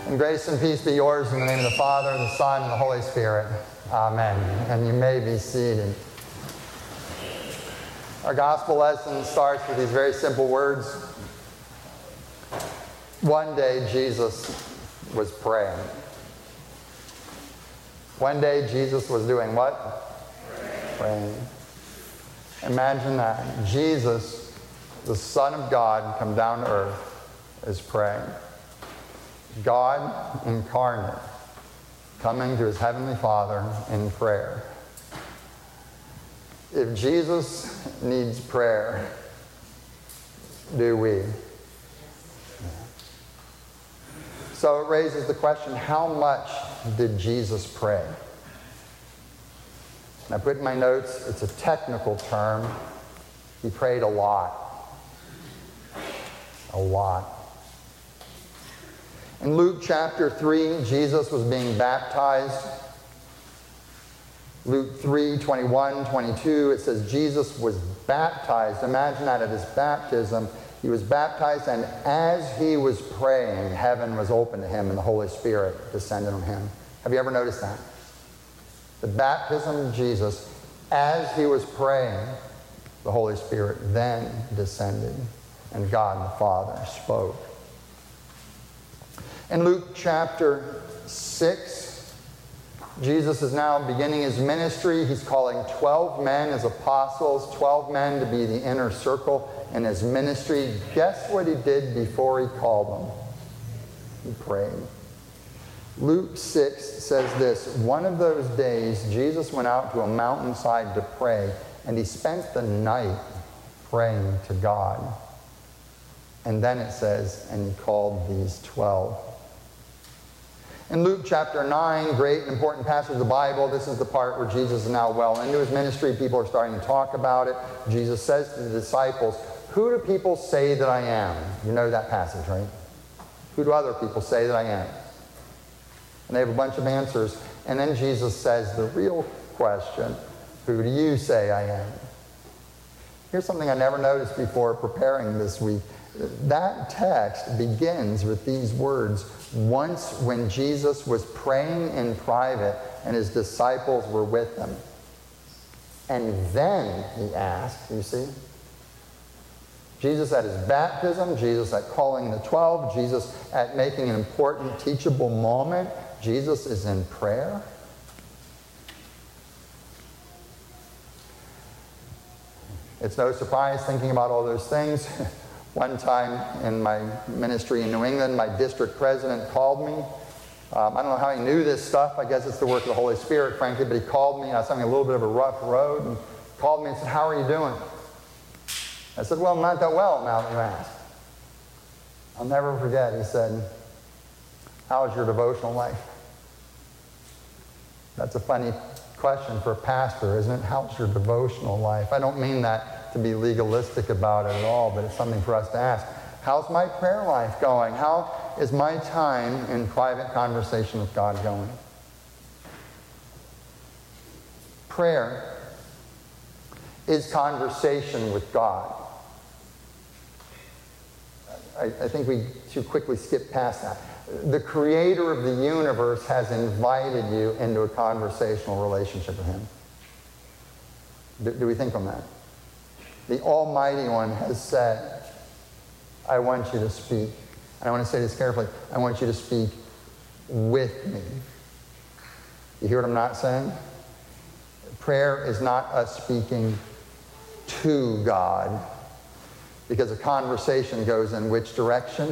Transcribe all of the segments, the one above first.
And grace and peace be yours in the name of the Father, the Son, and the Holy Spirit. Amen. And you may be seated. Our gospel lesson starts with these very simple words. One day Jesus was praying. One day Jesus was doing what? Praying. Imagine that. Jesus, the Son of God, come down to earth, is praying. God incarnate, coming to his heavenly Father in prayer. If Jesus needs prayer, do we? So it raises the question, how much did Jesus pray? And I put in my notes, it's a technical term. He prayed a lot. A lot. In Luke chapter 3, Jesus was being baptized. Luke 3, 21, 22, it says Jesus was baptized. Imagine that at his baptism. He was baptized, and as he was praying, heaven was open to him and the Holy Spirit descended on him. Have you ever noticed that? The baptism of Jesus, as he was praying, the Holy Spirit then descended, and God the Father spoke. In Luke chapter 6, Jesus is now beginning his ministry. He's calling 12 men as apostles, 12 men to be the inner circle in his ministry. Guess what he did before he called them? He prayed. Luke 6 says this, one of those days Jesus went out to a mountainside to pray, and he spent the night praying to God. And then it says, and he called these 12. In Luke chapter 9, great and important passage of the Bible, this is the part where Jesus is now well into his ministry. People are starting to talk about it. Jesus says to the disciples, who do people say that I am? You know that passage, right? Who do other people say that I am? And they have a bunch of answers. And then Jesus says the real question, who do you say I am? Here's something I never noticed before preparing this week. That text begins with these words, once when Jesus was praying in private and his disciples were with him. And then he asked, you see? Jesus at his baptism, Jesus at calling the 12, Jesus at making an important teachable moment, Jesus is in prayer. It's no surprise thinking about all those things. One time in my ministry in New England, my district president called me. I don't know how he knew this stuff. I guess it's the work of the Holy Spirit, frankly, but he called me. I was having a little bit of a rough road, and called me and said, how are you doing? I said, well, not that well now that you ask. I'll never forget, he said, how is your devotional life? That's a funny question for a pastor, isn't it? How's your devotional life? I don't mean that to be legalistic about it at all, but it's something for us to ask. How's my prayer life going? How is my time in private conversation with God going? Prayer is conversation with God. I think we too quickly skip past that. The creator of the universe has invited you into a conversational relationship with him. Do we think on that? The Almighty One has said, I want you to speak. And I want to say this carefully. I want you to speak with me. You hear what I'm not saying? Prayer is not us speaking to God, because a conversation goes in which direction?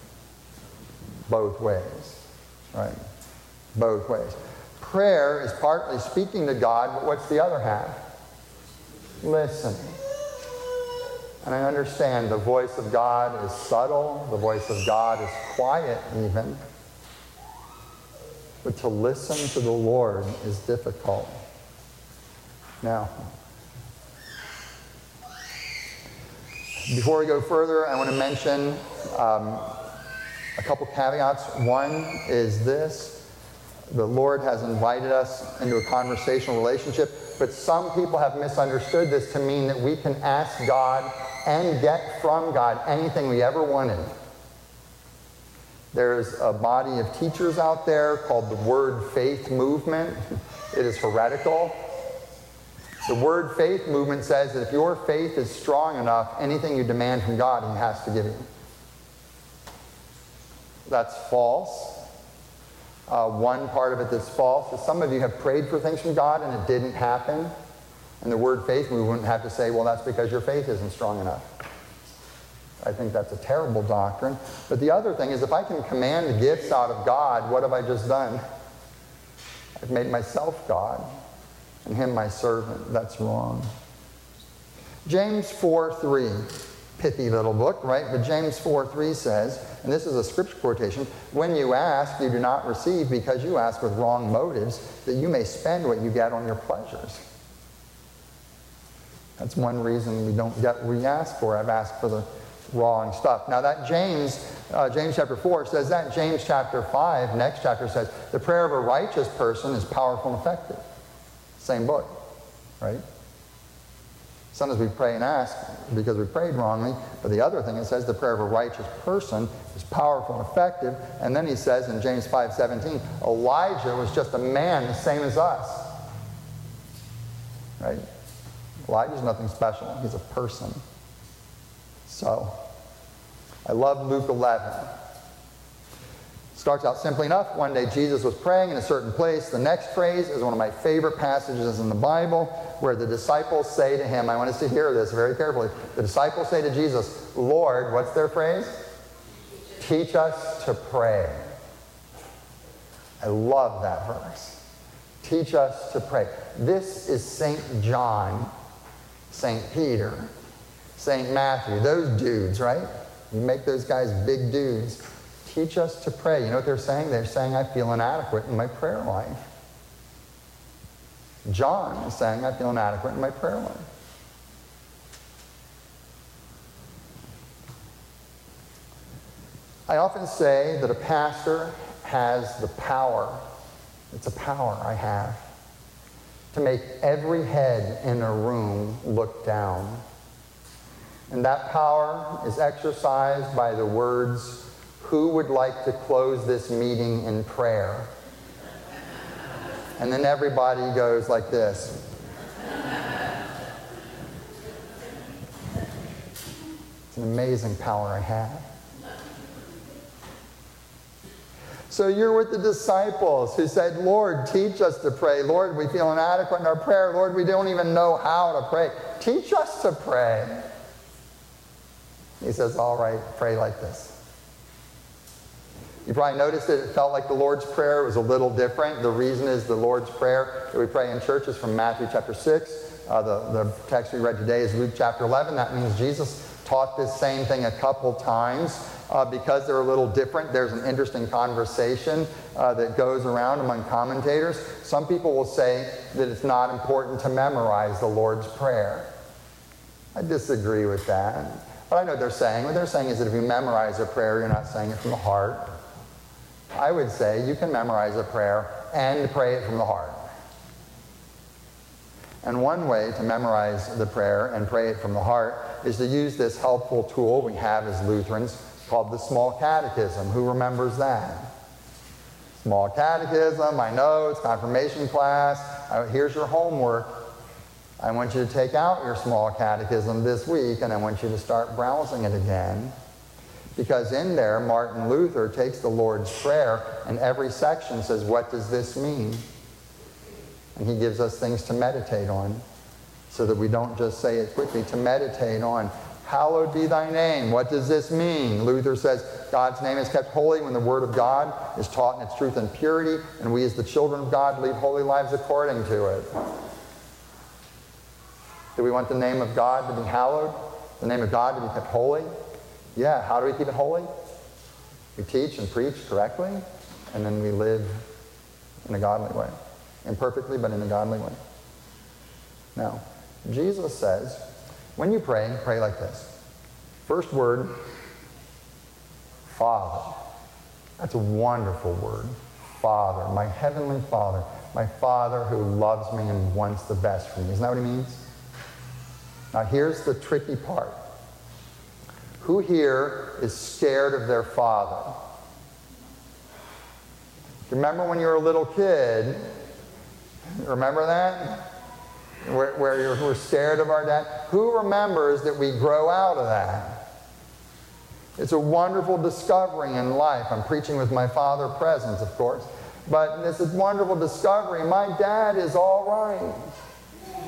Both ways, right? Both ways. Prayer is partly speaking to God, but what's the other half? Listening. And I understand the voice of God is subtle, the voice of God is quiet even. But to listen to the Lord is difficult. Now, before we go further, I want to mention a couple caveats. One is this. The Lord has invited us into a conversational relationship, but some people have misunderstood this to mean that we can ask God and get from God anything we ever wanted. There's a body of teachers out there called the Word Faith Movement. It is heretical. The Word Faith Movement says that if your faith is strong enough, anything you demand from God, He has to give you. That's false. One part of it that's false is some of you have prayed for things from God and it didn't happen. And the Word Faith Movement have to say, well, that's because your faith isn't strong enough. I think that's a terrible doctrine. But the other thing is, if I can command gifts out of God, what have I just done? I've made myself God and Him my servant. That's wrong. James 4:3, pithy little book, right? But James 4:3 says, and this is a scripture quotation, when you ask, you do not receive because you ask with wrong motives, that you may spend what you get on your pleasures. That's one reason we don't get what we ask for. I've asked for the wrong stuff. Now that James chapter 4 says that. James chapter 5, next chapter, says the prayer of a righteous person is powerful and effective. Same book, right? Sometimes we pray and ask because we prayed wrongly, but the other thing, it says the prayer of a righteous person is powerful and effective. And then he says in James 5:17, Elijah was just a man the same as us, right? Elijah's nothing special. He's a person. So, I love Luke 11. Starts out simply enough. One day Jesus was praying in a certain place. The next phrase is one of my favorite passages in the Bible, where the disciples say to him, I want us to hear this very carefully. The disciples say to Jesus, Lord, what's their phrase? Teach us to pray. I love that verse. Teach us to pray. This is St. John, St. Peter, St. Matthew, those dudes, right? You make those guys big dudes. Teach us to pray. You know what they're saying? They're saying, I feel inadequate in my prayer life. John is saying, I feel inadequate in my prayer life. I often say that a pastor has the power, it's a power I have, to make every head in a room look down. And that power is exercised by the words, who would like to close this meeting in prayer? And then everybody goes like this. It's an amazing power I have. So you're with the disciples who said, Lord, teach us to pray. Lord, we feel inadequate in our prayer. Lord, we don't even know how to pray. Teach us to pray. He says, all right, pray like this. You probably noticed that it felt like the Lord's Prayer was a little different. The reason is the Lord's Prayer that we pray in church is from Matthew chapter 6. The text we read today is Luke chapter 11. That means Jesus taught this same thing a couple times. Because they're a little different, there's an interesting conversation that goes around among commentators. Some people will say that it's not important to memorize the Lord's Prayer. I disagree with that. But I know what they're saying. What they're saying is that if you memorize a prayer, you're not saying it from the heart. I would say you can memorize a prayer and pray it from the heart. And one way to memorize the prayer and pray it from the heart is to use this helpful tool we have as Lutherans called the Small Catechism. Who remembers that? Small Catechism, my notes, confirmation class. Here's your homework. I want you to take out your Small Catechism this week, and I want you to start browsing it again. Because in there, Martin Luther takes the Lord's Prayer, and every section says, what does this mean? And he gives us things to meditate on, so that we don't just say it quickly, to meditate on. Hallowed be thy name. What does this mean? Luther says, God's name is kept holy when the word of God is taught in its truth and purity, and we as the children of God lead holy lives according to it. Do we want the name of God to be hallowed? The name of God to be kept holy? Yeah, how do we keep it holy? We teach and preach correctly, and then we live in a godly way. Imperfectly, but in a godly way. Now, Jesus says, when you pray, pray like this. First word, Father. That's a wonderful word. Father, my heavenly Father. My Father who loves me and wants the best for me. Isn't that what he means? Now here's the tricky part. Who here is scared of their father? Remember when you were a little kid? Remember that? Where we're scared of our dad? Who remembers that we grow out of that? It's a wonderful discovery in life. I'm preaching with my father present, of course. But it's a wonderful discovery. My dad is all right.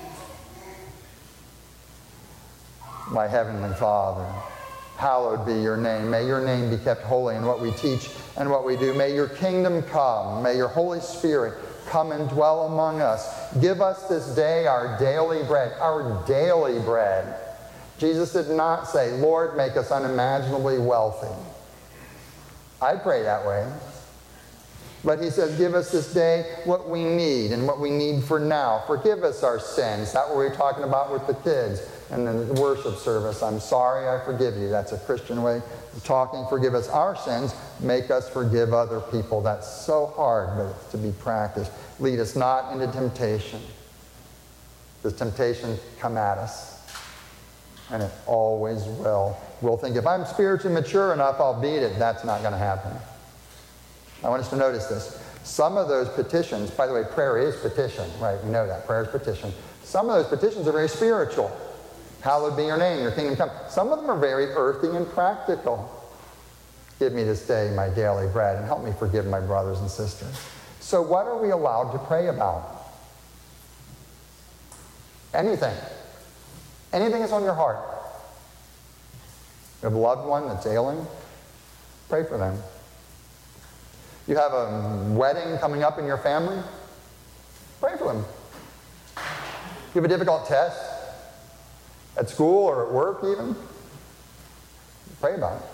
My heavenly Father, hallowed be your name. May your name be kept holy in what we teach and what we do. May your kingdom come. May your Holy Spirit come and dwell among us. Give us this day our daily bread. Our daily bread. Jesus did not say, Lord, make us unimaginably wealthy. I pray that way. But he says, give us this day what we need and what we need for now. Forgive us our sins. That's what we were talking about with the kids and the worship service. I'm sorry, I forgive you. That's a Christian way of talking. Forgive us our sins. Make us forgive other people. That's so hard, but it's to be practiced. Lead us not into temptation. Does temptation come at us? And it always will. We'll think, if I'm spiritually mature enough, I'll beat it. That's not going to happen. I want us to notice this. Some of those petitions, by the way, prayer is petition, right? We know that. Prayer is petition. Some of those petitions are very spiritual. Hallowed be your name, your kingdom come. Some of them are very earthy and practical. Give me this day my daily bread and help me forgive my brothers and sisters. So what are we allowed to pray about? Anything. Anything that's on your heart. You have a loved one that's ailing? Pray for them. You have a wedding coming up in your family? Pray for them. You have a difficult test at school or at work even? Pray about it.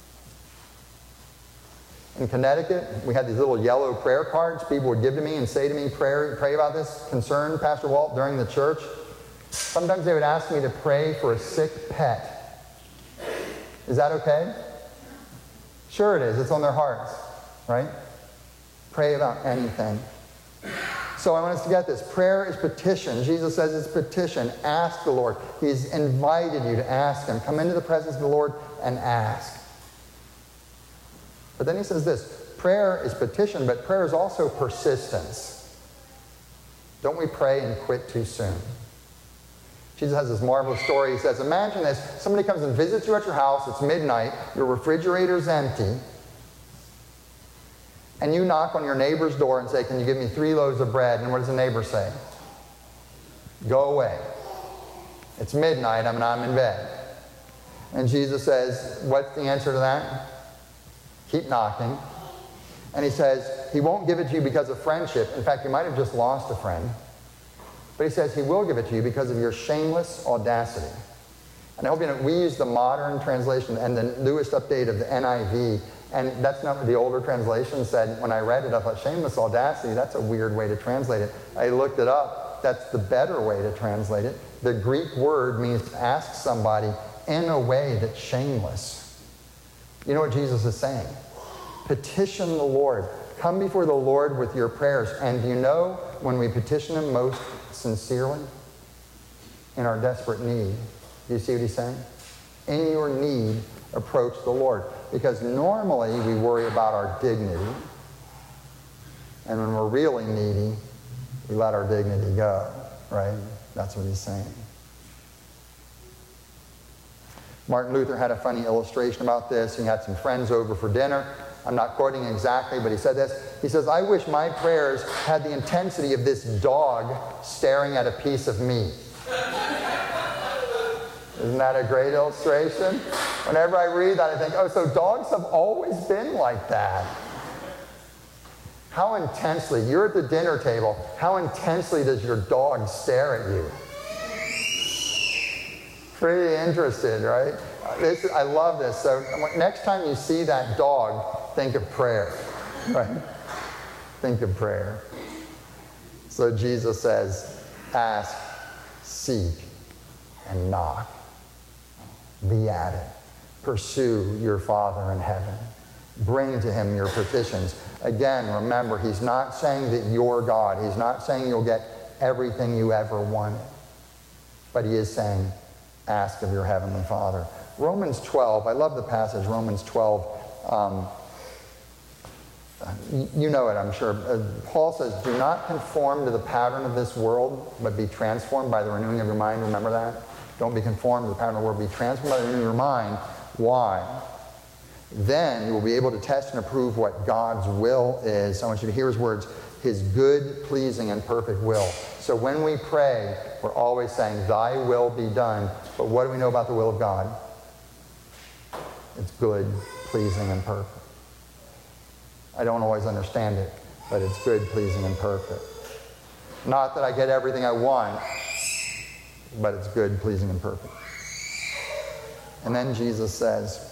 In Connecticut, we had these little yellow prayer cards people would give to me and say to me, pray about this concern, Pastor Walt, during the church. Sometimes they would ask me to pray for a sick pet. Is that okay? Sure it is. It's on their hearts, right? Pray about anything. So I want us to get this. Prayer is petition. Jesus says it's petition. Ask the Lord. He's invited you to ask him. Come into the presence of the Lord and ask. But then he says this. Prayer is petition, but prayer is also persistence. Don't we pray and quit too soon? Jesus has this marvelous story. He says, imagine this. Somebody comes and visits you at your house. It's midnight. Your refrigerator's empty. And you knock on your neighbor's door and say, can you give me 3 loaves of bread? And what does the neighbor say? Go away. It's midnight. I'm in bed. And Jesus says, what's the answer to that? Keep knocking. And he says, he won't give it to you because of friendship. In fact, you might have just lost a friend. But he says he will give it to you because of your shameless audacity. And I hope you know, we use the modern translation and the newest update of the NIV. And that's not what the older translation said. When I read it, I thought, shameless audacity, that's a weird way to translate it. I looked it up. That's the better way to translate it. The Greek word means to ask somebody in a way that's shameless. You know what Jesus is saying? Petition the Lord. Come before the Lord with your prayers. And do you know when we petition him most sincerely? In our desperate need. Do you see what he's saying? In your need, approach the Lord. Because normally we worry about our dignity. And when we're really needy, we let our dignity go. Right? That's what he's saying. Martin Luther had a funny illustration about this. He had some friends over for dinner. I'm not quoting exactly, but he said this. He says, I wish my prayers had the intensity of this dog staring at a piece of meat. Isn't that a great illustration? Whenever I read that, I think, oh, so dogs have always been like that. How intensely, you're at the dinner table, how intensely does your dog stare at you? Pretty interested, right? I love this. So next time you see that dog, think of prayer, right? Think of prayer. So Jesus says, ask, seek, and knock. Be at it. Pursue your Father in heaven. Bring to him your petitions. Again, remember, he's not saying that you're God. He's not saying you'll get everything you ever wanted. But he is saying, ask of your heavenly Father. Romans 12, I love the passage, Romans 12. You know it, I'm sure. Paul says, do not conform to the pattern of this world, but be transformed by the renewing of your mind. Remember that? Don't be conformed to the pattern of the world. Be transformed by the renewing of your mind. Why? Then you will be able to test and approve what God's will is. I want you to hear his words, his good, pleasing, and perfect will. So when we pray, we're always saying, thy will be done. But what do we know about the will of God? It's good, pleasing, and perfect. I don't always understand it, but it's good, pleasing, and perfect. Not that I get everything I want, but it's good, pleasing, and perfect. And then Jesus says,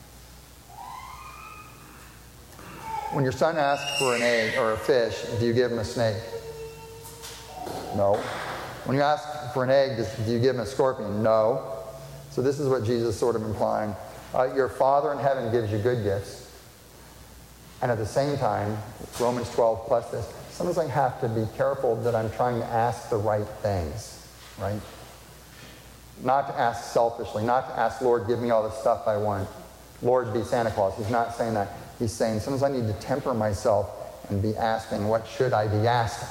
when your son asks for an egg or a fish, do you give him a snake? No. When you ask for an egg, do you give him a scorpion? No. So this is what Jesus is sort of implying. Your Father in heaven gives you good gifts. And at the same time, Romans 12 plus this, sometimes I have to be careful that I'm trying to ask the right things, right? Not to ask selfishly, not to ask, Lord, give me all the stuff I want. Lord, be Santa Claus. He's not saying that. He's saying sometimes I need to temper myself and be asking, what should I be asking?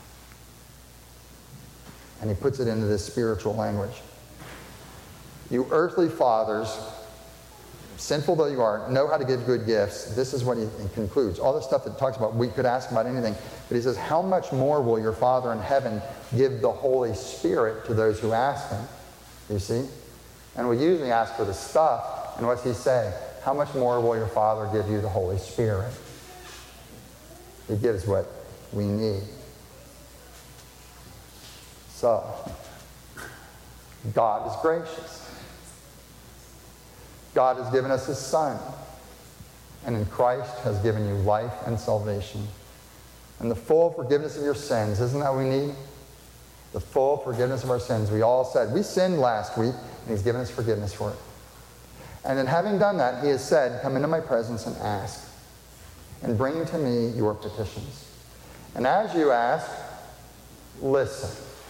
And he puts it into this spiritual language. You earthly fathers, sinful though you are, know how to give good gifts. This is what he concludes. All the stuff that talks about, we could ask about anything. But he says, how much more will your Father in heaven give the Holy Spirit to those who ask him? You see? And we usually ask for the stuff. And what's he say? How much more will your Father give you the Holy Spirit? He gives what we need. So, God is gracious. God has given us his Son, and in Christ has given you life and salvation. And the full forgiveness of your sins, isn't that what we need? The full forgiveness of our sins. We all said, we sinned last week, and he's given us forgiveness for it. And then having done that, he has said, come into my presence and ask, and bring to me your petitions. And as you ask, listen.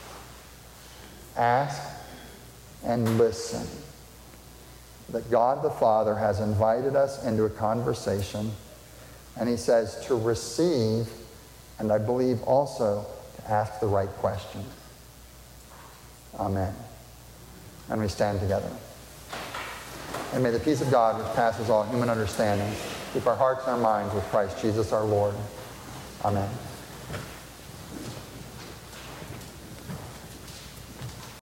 Ask and listen. That God the Father has invited us into a conversation, and he says to receive, and I believe also to ask the right question. Amen. And we stand together. And may the peace of God, which passes all human understanding, keep our hearts and our minds with Christ Jesus our Lord. Amen.